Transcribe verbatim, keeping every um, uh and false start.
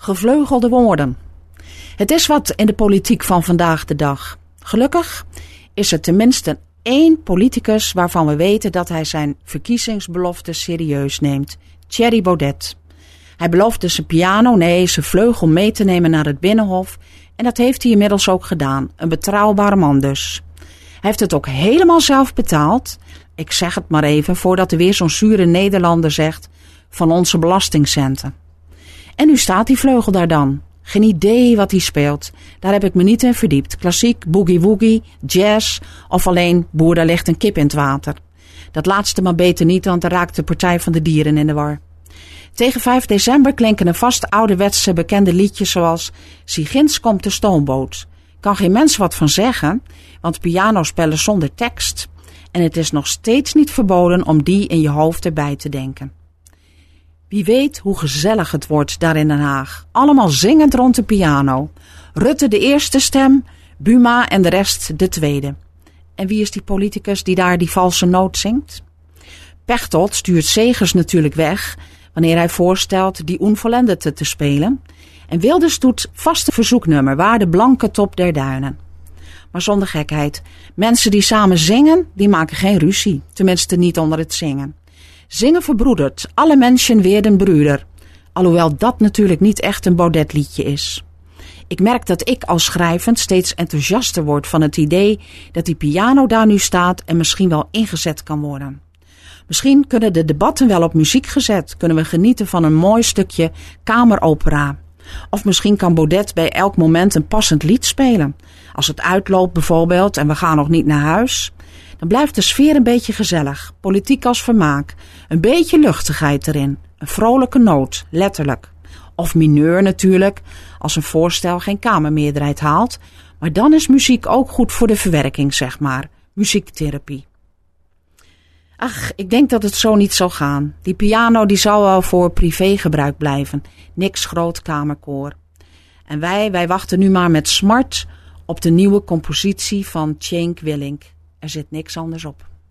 Gevleugelde woorden. Het is wat in de politiek van vandaag de dag. Gelukkig is er tenminste één politicus waarvan we weten dat hij zijn verkiezingsbelofte serieus neemt. Thierry Baudet. Hij beloofde zijn piano, nee, zijn vleugel mee te nemen naar het Binnenhof. En dat heeft hij inmiddels ook gedaan. Een betrouwbare man dus. Hij heeft het ook helemaal zelf betaald. Ik zeg het maar even voordat er weer zo'n zure Nederlander zegt van onze belastingcenten. En nu staat die vleugel daar dan. Geen idee wat hij speelt. Daar heb ik me niet in verdiept. Klassiek, boogie-woogie, jazz of alleen boer, daar ligt een kip in het water. Dat laatste maar beter niet, want dan raakt de Partij van de Dieren in de war. Tegen vijf december klinken er vast ouderwetse bekende liedjes zoals Zie ginds komt de stoomboot. Kan geen mens wat van zeggen, want pianospellen zonder tekst. En het is nog steeds niet verboden om die in je hoofd erbij te denken. Wie weet hoe gezellig het wordt daar in Den Haag. Allemaal zingend rond de piano. Rutte de eerste stem, Buma en de rest de tweede. En wie is die politicus die daar die valse noot zingt? Pechtold stuurt Segers natuurlijk weg wanneer hij voorstelt die Unvollendete te spelen. En Wilders doet vaste verzoeknummer Waar de blanke top der duinen. Maar zonder gekheid, mensen die samen zingen, die maken geen ruzie. Tenminste niet onder het zingen. Zingen verbroedert, alle mensen werden broeder. Alhoewel dat natuurlijk niet echt een Baudet liedje is. Ik merk dat ik als schrijvend steeds enthousiaster word van het idee dat die piano daar nu staat en misschien wel ingezet kan worden. Misschien kunnen de debatten wel op muziek gezet, kunnen we genieten van een mooi stukje kameropera. Of misschien kan Baudet bij elk moment een passend lied spelen. Als het uitloopt bijvoorbeeld en we gaan nog niet naar huis. Dan blijft de sfeer een beetje gezellig, politiek als vermaak. Een beetje luchtigheid erin, een vrolijke noot, letterlijk. Of mineur natuurlijk, als een voorstel geen kamermeerderheid haalt. Maar dan is muziek ook goed voor de verwerking, zeg maar. Muziektherapie. Ach, ik denk dat het zo niet zal gaan. Die piano die zal wel voor privégebruik blijven. Niks groot kamerkoor. En wij, wij wachten nu maar met smart op de nieuwe compositie van Cenk Willink. Er zit niks anders op.